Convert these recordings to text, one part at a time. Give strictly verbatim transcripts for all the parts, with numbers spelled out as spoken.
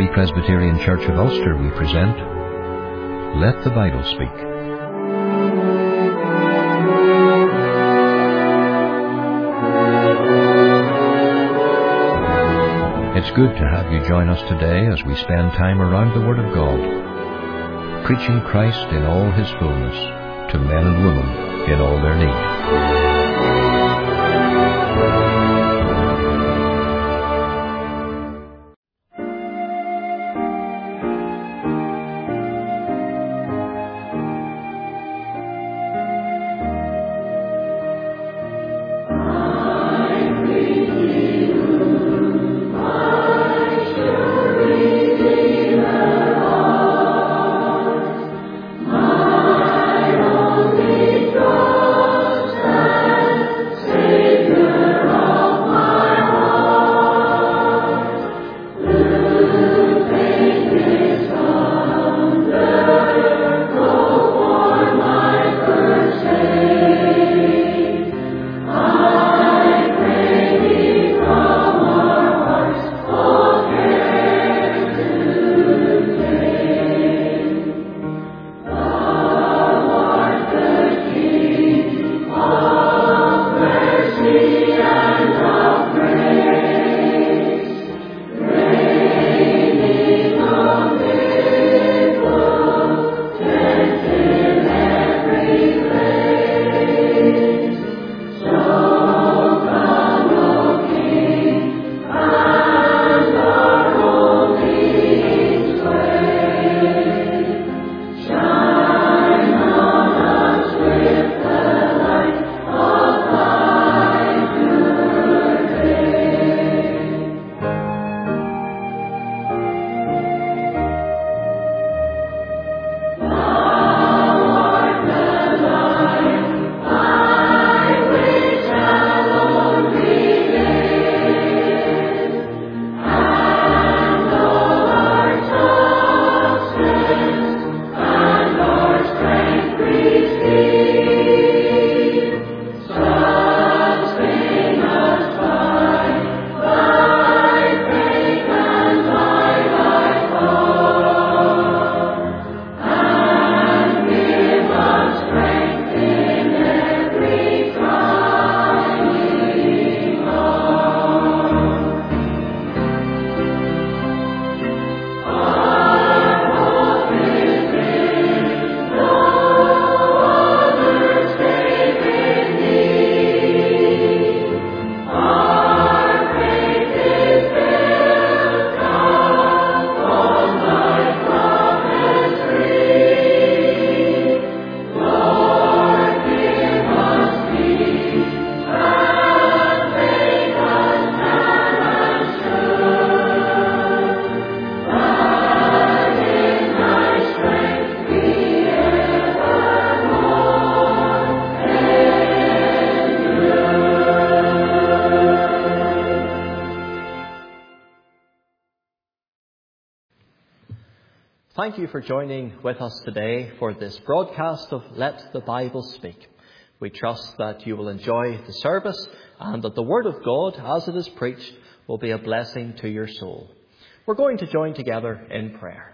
Free Presbyterian Church of Ulster, we present Let the Bible Speak. It's good to have you join us today as we spend time around the Word of God, preaching Christ in all His fullness to men and women in all their need. Thank you for joining with us today for this broadcast of Let the Bible Speak. We trust that you will enjoy the service and that the Word of God, as it is preached, will be a blessing to your soul. We're going to join together in prayer.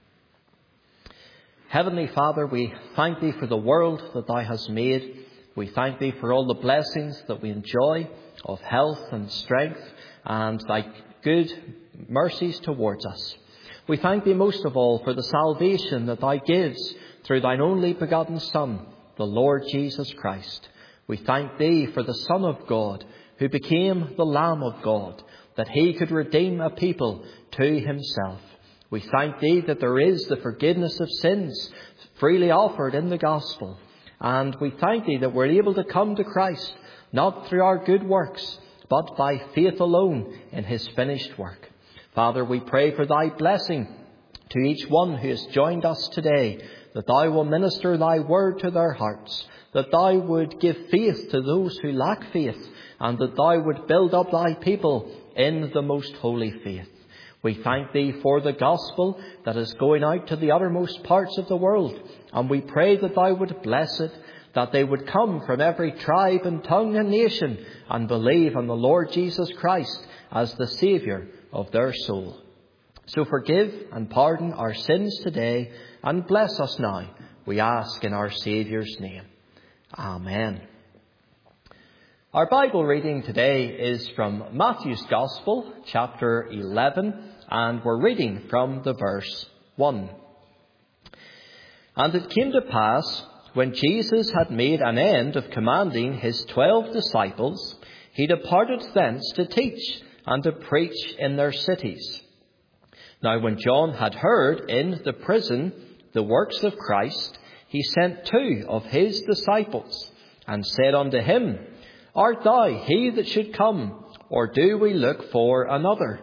Heavenly Father, we thank Thee for the world that Thou hast made. We thank Thee for all the blessings that we enjoy of health and strength and Thy good mercies towards us. We thank Thee most of all for the salvation that Thou gives through Thine only begotten Son, the Lord Jesus Christ. We thank Thee for the Son of God, who became the Lamb of God, that He could redeem a people to Himself. We thank Thee that there is the forgiveness of sins freely offered in the gospel. And we thank Thee that we're able to come to Christ, not through our good works, but by faith alone in His finished work. Father, we pray for Thy blessing to each one who has joined us today, that Thou will minister Thy word to their hearts, that Thou would give faith to those who lack faith, and that Thou would build up Thy people in the most holy faith. We thank Thee for the gospel that is going out to the uttermost parts of the world, and we pray that Thou would bless it, that they would come from every tribe and tongue and nation and believe on the Lord Jesus Christ as the Saviour of their soul. So forgive and pardon our sins today, and bless us now, we ask in our Saviour's name. Amen. Our Bible reading today is from Matthew's Gospel, chapter eleven, and we're reading from the verse one. And it came to pass, when Jesus had made an end of commanding his twelve disciples, he departed thence to teach and to preach in their cities. Now when John had heard in the prison the works of Christ, he sent two of his disciples, and said unto him, Art thou he that should come, or do we look for another?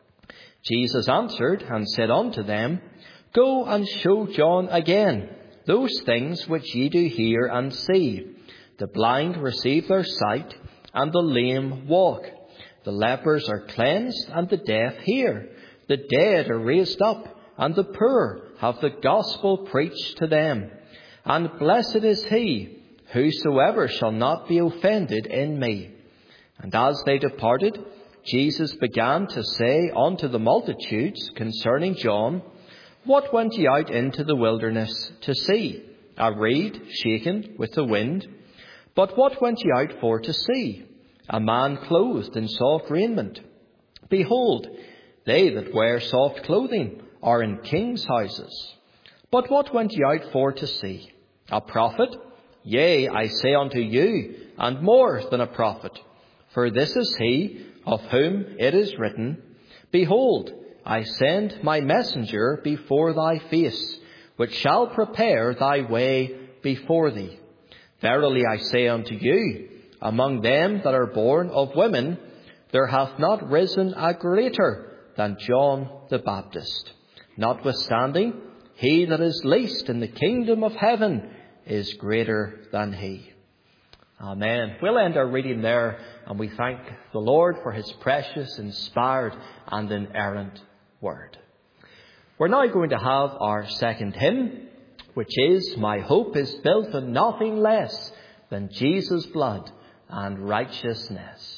Jesus answered and said unto them, Go and show John again those things which ye do hear and see. The blind receive their sight, and the lame walk. The lepers are cleansed, and the deaf hear. The dead are raised up, and the poor have the gospel preached to them. And blessed is he, whosoever shall not be offended in me. And as they departed, Jesus began to say unto the multitudes concerning John, What went ye out into the wilderness to see? A reed shaken with the wind? But what went ye out for to see? A man clothed in soft raiment? Behold, they that wear soft clothing are in kings' houses. But what went ye out for to see? A prophet? Yea, I say unto you, and more than a prophet. For this is he of whom it is written, Behold, I send my messenger before thy face, which shall prepare thy way before thee. Verily I say unto you, among them that are born of women, there hath not risen a greater than John the Baptist. Notwithstanding, he that is least in the kingdom of heaven is greater than he. Amen. We'll end our reading there, and we thank the Lord for his precious, inspired and inerrant word. We're now going to have our second hymn, which is My Hope is Built on Nothing Less Than Jesus' Blood and Righteousness.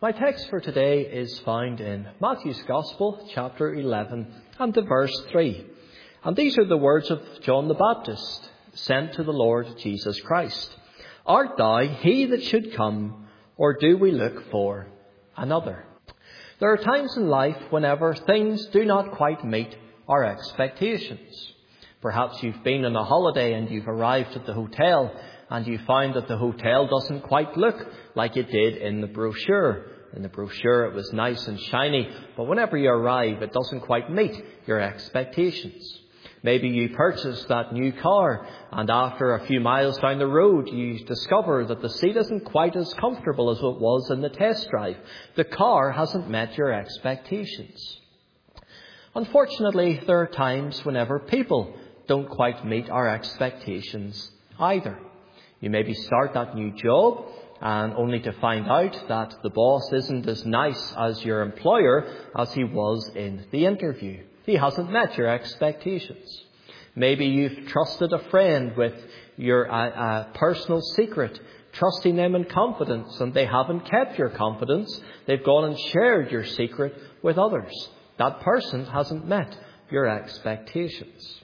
My text for today is found in Matthew's Gospel, chapter eleven, and the verse three. And these are the words of John the Baptist, sent to the Lord Jesus Christ. Art thou he that should come, or do we look for another? There are times in life whenever things do not quite meet our expectations. Perhaps you've been on a holiday and you've arrived at the hotel and you find that the hotel doesn't quite look like it did in the brochure. In the brochure it was nice and shiny, but whenever you arrive it doesn't quite meet your expectations. Maybe you purchased that new car and after a few miles down the road you discover that the seat isn't quite as comfortable as it was in the test drive. The car hasn't met your expectations. Unfortunately, there are times whenever people don't quite meet our expectations either. You maybe start that new job and only to find out that the boss isn't as nice as your employer as he was in the interview. He hasn't met your expectations. Maybe you've trusted a friend with your uh, uh, personal secret, trusting them in confidence, and they haven't kept your confidence. They've gone and shared your secret with others. That person hasn't met your expectations.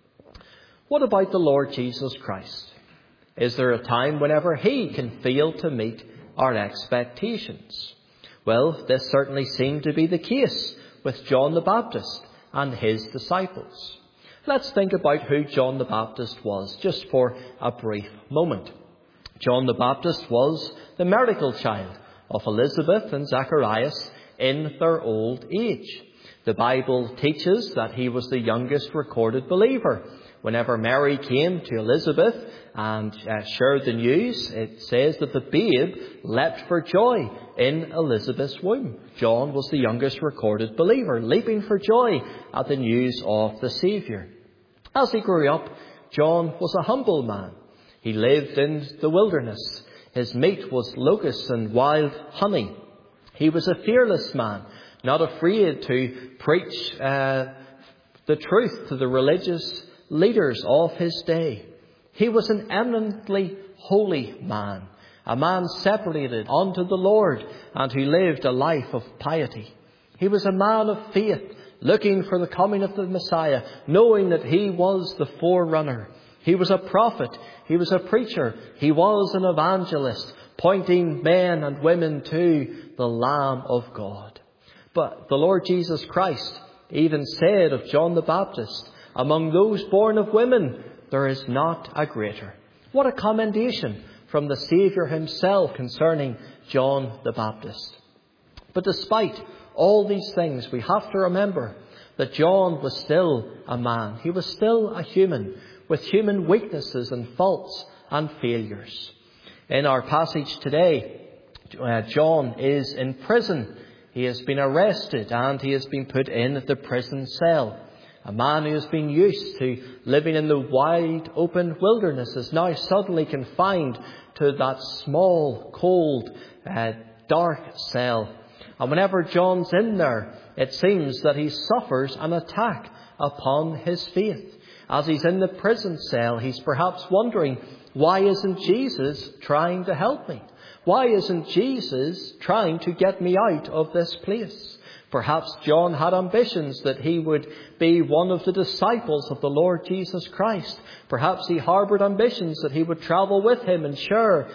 What about the Lord Jesus Christ? Is there a time whenever he can fail to meet our expectations? Well, this certainly seemed to be the case with John the Baptist and his disciples. Let's think about who John the Baptist was, just for a brief moment. John the Baptist was the miracle child of Elizabeth and Zacharias in their old age. The Bible teaches that he was the youngest recorded believer. Whenever Mary came to Elizabeth and uh, shared the news, it says that the babe leapt for joy in Elizabeth's womb. John was the youngest recorded believer, leaping for joy at the news of the Saviour. As he grew up, John was a humble man. He lived in the wilderness. His meat was locusts and wild honey. He was a fearless man, not afraid to preach uh, the truth to the religious leaders of his day. He was an eminently holy man, a man separated unto the Lord and who lived a life of piety. He was a man of faith, looking for the coming of the Messiah, knowing that he was the forerunner. He was a prophet. He was a preacher. He was an evangelist, pointing men and women to the Lamb of God. But the Lord Jesus Christ even said of John the Baptist, among those born of women, there is not a greater. What a commendation from the Saviour himself concerning John the Baptist. But despite all these things, we have to remember that John was still a man. He was still a human with human weaknesses and faults and failures. In our passage today, uh, John is in prison. He has been arrested and he has been put in the prison cell. A man who has been used to living in the wide open wilderness is now suddenly confined to that small, cold, uh, dark cell. And whenever John's in there, it seems that he suffers an attack upon his faith. As he's in the prison cell, he's perhaps wondering, why isn't Jesus trying to help me? Why isn't Jesus trying to get me out of this place? Perhaps John had ambitions that he would be one of the disciples of the Lord Jesus Christ. Perhaps he harboured ambitions that he would travel with him and share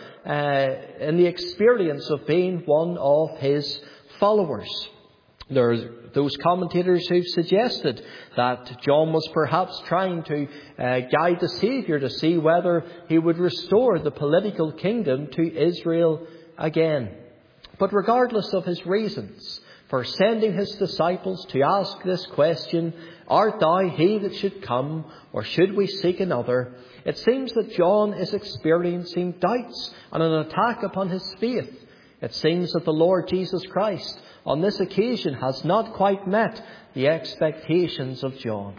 uh, in the experience of being one of his followers. There are those commentators who've suggested that John was perhaps trying to uh, guide the Saviour to see whether he would restore the political kingdom to Israel again. But regardless of his reasons for sending his disciples to ask this question, art thou he that should come, or should we seek another? It seems that John is experiencing doubts and an attack upon his faith. It seems that the Lord Jesus Christ on this occasion has not quite met the expectations of John.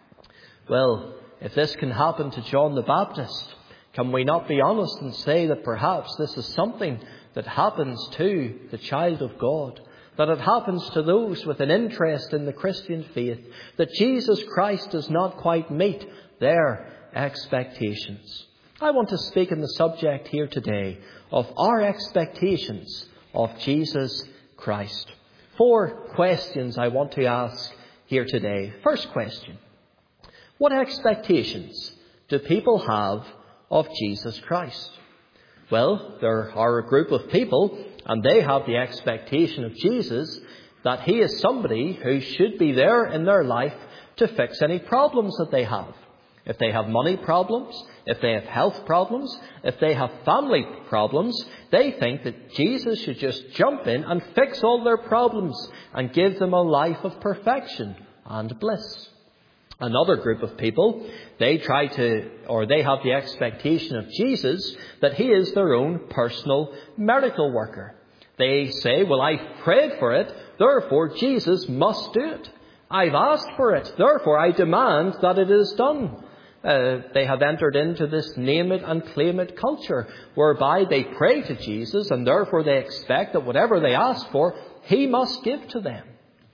Well, if this can happen to John the Baptist, can we not be honest and say that perhaps this is something that happens to the child of God? That it happens to those with an interest in the Christian faith, that Jesus Christ does not quite meet their expectations. I want to speak on the subject here today of our expectations of Jesus Christ. Four questions I want to ask here today. First question: what expectations do people have of Jesus Christ? Well, there are a group of people, and they have the expectation of Jesus that he is somebody who should be there in their life to fix any problems that they have. If they have money problems, if they have health problems, if they have family problems, they think that Jesus should just jump in and fix all their problems and give them a life of perfection and bliss. Another group of people, they try to, or they have the expectation of Jesus that he is their own personal miracle worker. They say, well, I've prayed for it, therefore Jesus must do it. I've asked for it, therefore I demand that it is done. Uh, they have entered into this name it and claim it culture, whereby they pray to Jesus and therefore they expect that whatever they ask for, he must give to them.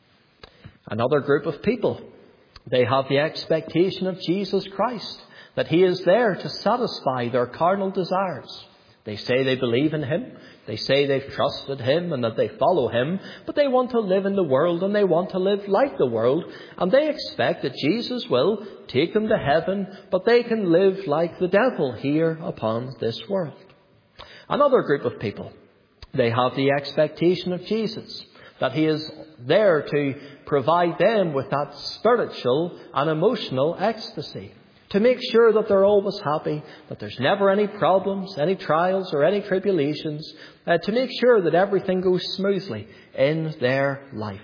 Another group of people, they have the expectation of Jesus Christ, that he is there to satisfy their carnal desires. They say they believe in him, they say they've trusted him and that they follow him, but they want to live in the world and they want to live like the world, and they expect that Jesus will take them to heaven, but they can live like the devil here upon this world. Another group of people, they have the expectation of Jesus, that he is there to provide them with that spiritual and emotional ecstasy, to make sure that they're always happy, that there's never any problems, any trials or any tribulations, uh, to make sure that everything goes smoothly in their life.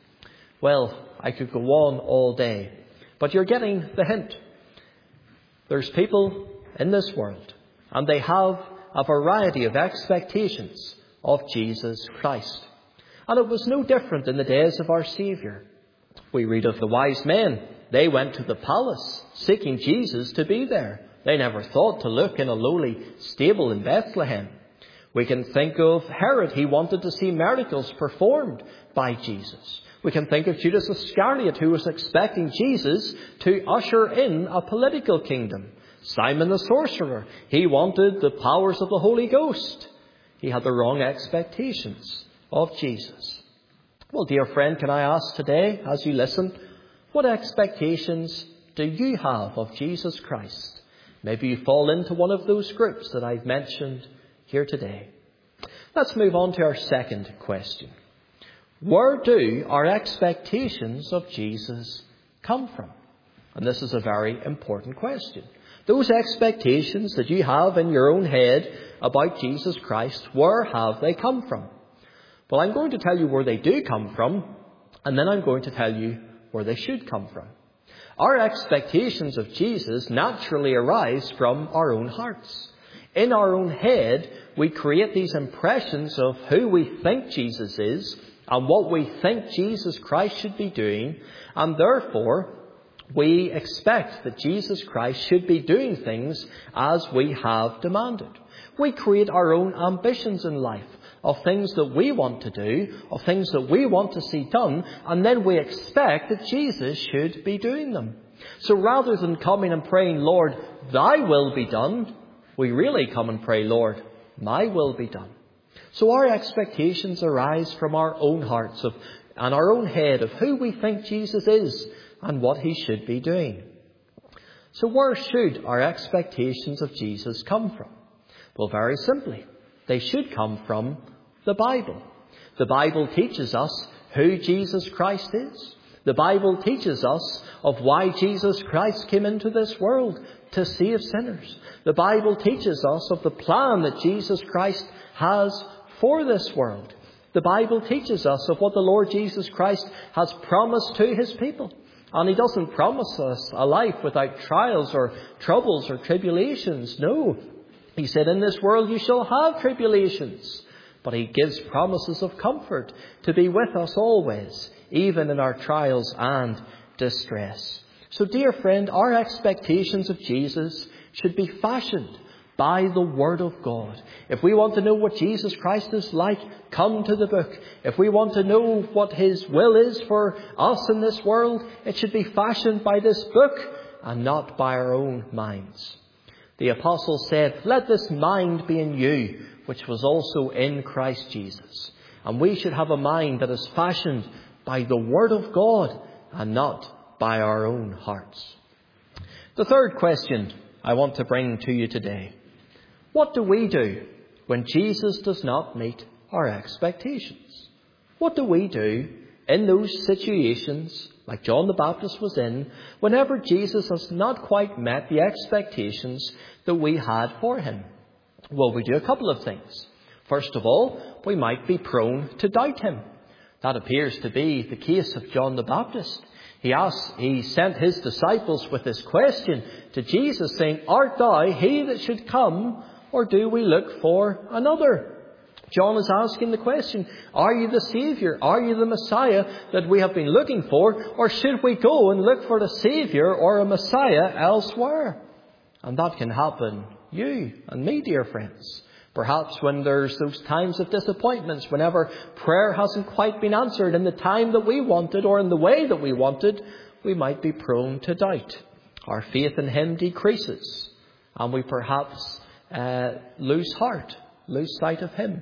Well, I could go on all day, but you're getting the hint. There's people in this world, and they have a variety of expectations of Jesus Christ. And it was no different in the days of our Saviour. We read of the wise men. They went to the palace seeking Jesus to be there. They never thought to look in a lowly stable in Bethlehem. We can think of Herod. He wanted to see miracles performed by Jesus. We can think of Judas Iscariot, who was expecting Jesus to usher in a political kingdom. Simon the sorcerer, he wanted the powers of the Holy Ghost. He had the wrong expectations of Jesus. Well, dear friend, can I ask today, as you listen, what expectations do you have of Jesus Christ? Maybe you fall into one of those groups that I've mentioned here today. Let's move on to our second question. Where do our expectations of Jesus come from? And this is a very important question. Those expectations that you have in your own head about Jesus Christ, where have they come from? Well, I'm going to tell you where they do come from, and then I'm going to tell you where they should come from. Our expectations of Jesus naturally arise from our own hearts. In our own head, we create these impressions of who we think Jesus is and what we think Jesus Christ should be doing, and therefore we expect that Jesus Christ should be doing things as we have demanded. We create our own ambitions in life, of things that we want to do, of things that we want to see done, and then we expect that Jesus should be doing them. So rather than coming and praying, Lord, thy will be done, we really come and pray, Lord, my will be done. So our expectations arise from our own hearts of, and our own head of who we think Jesus is and what he should be doing. So where should our expectations of Jesus come from? Well, very simply, they should come from the Bible. The Bible teaches us who Jesus Christ is. The Bible teaches us of why Jesus Christ came into this world, to save sinners. The Bible teaches us of the plan that Jesus Christ has for this world. The Bible teaches us of what the Lord Jesus Christ has promised to his people. And he doesn't promise us a life without trials or troubles or tribulations. No. He said, in this world you shall have tribulations. But he gives promises of comfort to be with us always, even in our trials and distress. So, dear friend, our expectations of Jesus should be fashioned by the Word of God. If we want to know what Jesus Christ is like, come to the book. If we want to know what his will is for us in this world, it should be fashioned by this book and not by our own minds. The apostle said, let this mind be in you, which was also in Christ Jesus. And we should have a mind that is fashioned by the Word of God and not by our own hearts. The third question I want to bring to you today. What do we do when Jesus does not meet our expectations? What do we do in those situations, like John the Baptist was in, whenever Jesus has not quite met the expectations that we had for him? Well, we do a couple of things. First of all, we might be prone to doubt him. That appears to be the case of John the Baptist. He asked, he sent his disciples with this question to Jesus, saying, "Art thou he that should come, or do we look for another?" John is asking the question, are you the Saviour? Are you the Messiah that we have been looking for? Or should we go and look for a Saviour or a Messiah elsewhere? And that can happen, you and me, dear friends. Perhaps when there's those times of disappointments, whenever prayer hasn't quite been answered in the time that we wanted or in the way that we wanted, we might be prone to doubt. Our faith in him decreases, and we perhaps uh, lose heart, lose sight of him.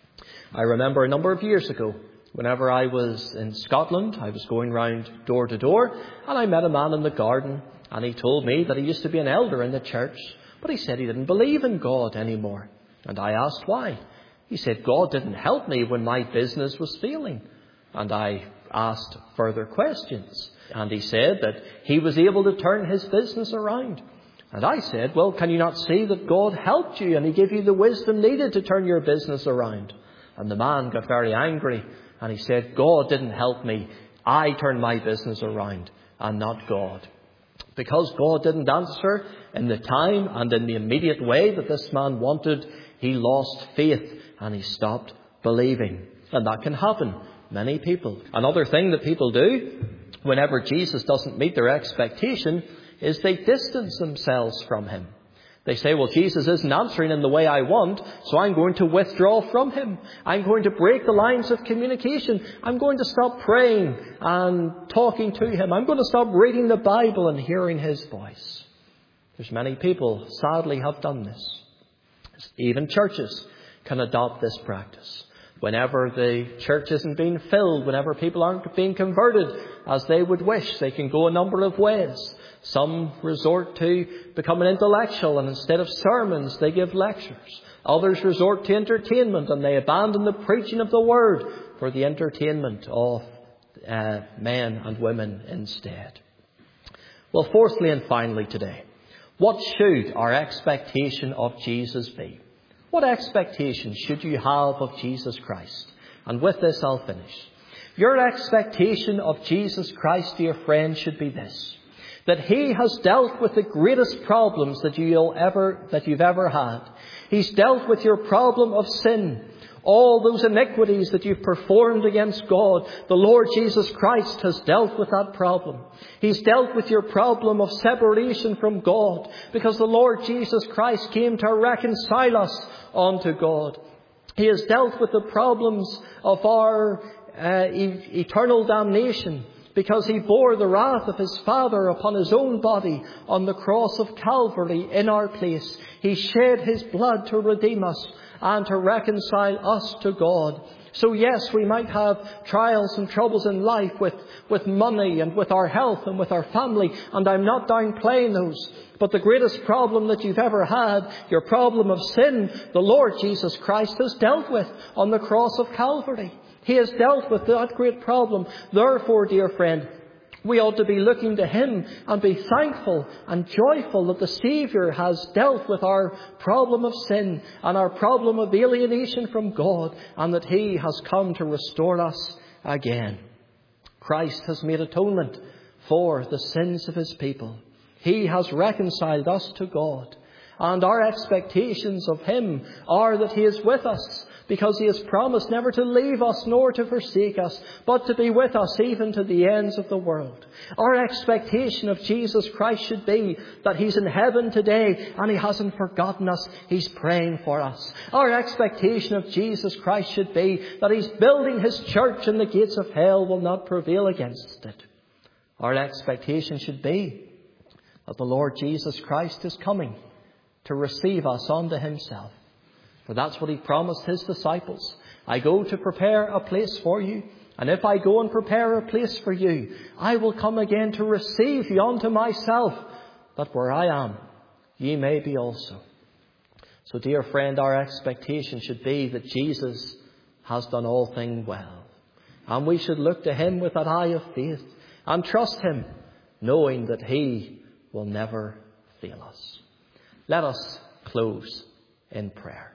I remember a number of years ago, whenever I was in Scotland, I was going round door to door, and I met a man in the garden, and he told me that he used to be an elder in the church, but he said he didn't believe in God anymore. And I asked why. He said, God didn't help me when my business was failing. And I asked further questions. And he said that he was able to turn his business around. And I said, well, can you not see that God helped you and he gave you the wisdom needed to turn your business around? And the man got very angry. And he said, God didn't help me. I turned my business around and not God. Because God didn't answer in the time and in the immediate way that this man wanted, he lost faith and he stopped believing. And that can happen. Many people. Another thing that people do whenever Jesus doesn't meet their expectation is they distance themselves from him. They say, well, Jesus isn't answering in the way I want, so I'm going to withdraw from him. I'm going to break the lines of communication. I'm going to stop praying and talking to him. I'm going to stop reading the Bible and hearing his voice. There's many people, sadly, have done this. Even churches can adopt this practice. Whenever the church isn't being filled, whenever people aren't being converted as they would wish, they can go a number of ways. Some resort to becoming intellectual, and instead of sermons, they give lectures. Others resort to entertainment, and they abandon the preaching of the word for the entertainment of uh, men and women instead. Well, fourthly and finally today, what should our expectation of Jesus be? What expectation should you have of Jesus Christ? And with this I'll finish. Your expectation of Jesus Christ, dear friend, should be this: that he has dealt with the greatest problems that you'll ever, that you've ever had. He's dealt with your problem of sin. All those iniquities that you've performed against God, the Lord Jesus Christ has dealt with that problem. He's dealt with your problem of separation from God, because the Lord Jesus Christ came to reconcile us unto God. He has dealt with the problems of our uh, e- eternal damnation, because he bore the wrath of his Father upon his own body on the cross of Calvary in our place. He shed his blood to redeem us and to reconcile us to God. So yes, we might have trials and troubles in life with, with money and with our health and with our family, and I'm not downplaying those. But the greatest problem that you've ever had, your problem of sin, the Lord Jesus Christ has dealt with on the cross of Calvary. He has dealt with that great problem. Therefore, dear friend, we ought to be looking to him and be thankful and joyful that the Saviour has dealt with our problem of sin and our problem of alienation from God, and that he has come to restore us again. Christ has made atonement for the sins of his people. He has reconciled us to God. And our expectations of him are that he is with us, because he has promised never to leave us nor to forsake us, but to be with us even to the ends of the world. Our expectation of Jesus Christ should be that he's in heaven today and he hasn't forgotten us. He's praying for us. Our expectation of Jesus Christ should be that he's building his church and the gates of hell will not prevail against it. Our expectation should be that the Lord Jesus Christ is coming to receive us unto himself. For that's what he promised his disciples. I go to prepare a place for you. And if I go and prepare a place for you, I will come again to receive you unto myself, that where I am, ye may be also. So, dear friend, our expectation should be that Jesus has done all things well. And we should look to him with that eye of faith and trust him, knowing that he will never fail us. Let us close in prayer.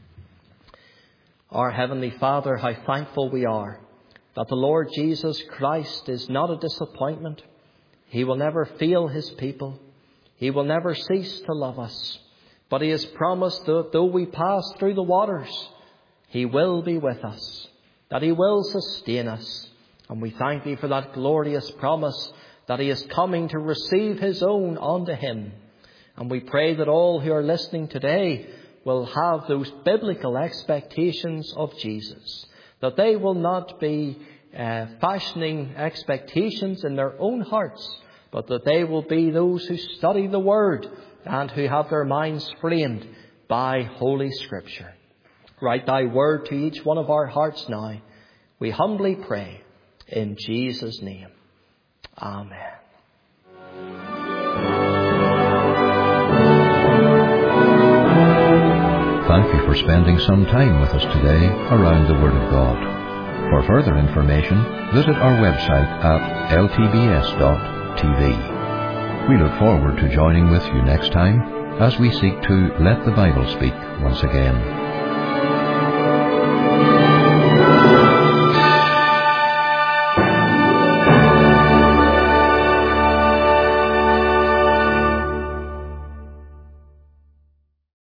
Our Heavenly Father, how thankful we are that the Lord Jesus Christ is not a disappointment. He will never fail his people. He will never cease to love us. But he has promised that though we pass through the waters, he will be with us, that he will sustain us. And we thank thee for that glorious promise that he is coming to receive his own unto him. And we pray that all who are listening today will have those biblical expectations of Jesus, that they will not be uh, fashioning expectations in their own hearts, but that they will be those who study the Word and who have their minds framed by Holy Scripture. Write thy word to each one of our hearts now, we humbly pray, in Jesus' name. Amen. Thank you for spending some time with us today around the Word of God. For further information, visit our website at l t b s dot t v. We look forward to joining with you next time as we seek to let the Bible speak once again.